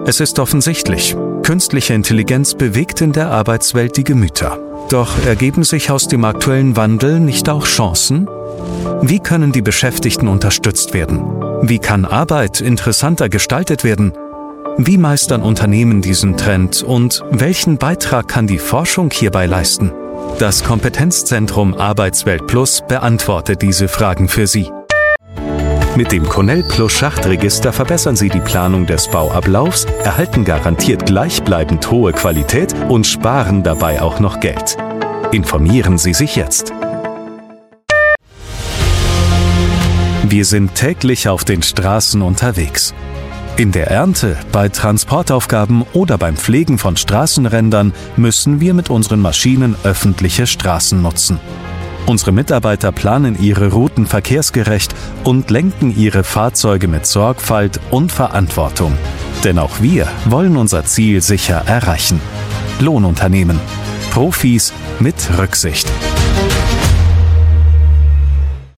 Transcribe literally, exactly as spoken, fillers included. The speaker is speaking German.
Es ist offensichtlich, künstliche Intelligenz bewegt in der Arbeitswelt die Gemüter. Doch ergeben sich aus dem aktuellen Wandel nicht auch Chancen? Wie können die Beschäftigten unterstützt werden? Wie kann Arbeit interessanter gestaltet werden? Wie meistern Unternehmen diesen Trend und welchen Beitrag kann die Forschung hierbei leisten? Das Kompetenzzentrum Arbeitswelt Plus beantwortet diese Fragen für Sie. Mit dem Cornell Plus Schachtregister verbessern Sie die Planung des Bauablaufs, erhalten garantiert gleichbleibend hohe Qualität und sparen dabei auch noch Geld. Informieren Sie sich jetzt. Wir sind täglich auf den Straßen unterwegs. In der Ernte, bei Transportaufgaben oder beim Pflegen von Straßenrändern müssen wir mit unseren Maschinen öffentliche Straßen nutzen. Unsere Mitarbeiter planen ihre Routen verkehrsgerecht und lenken ihre Fahrzeuge mit Sorgfalt und Verantwortung. Denn auch wir wollen unser Ziel sicher erreichen. Lohnunternehmen. Profis mit Rücksicht.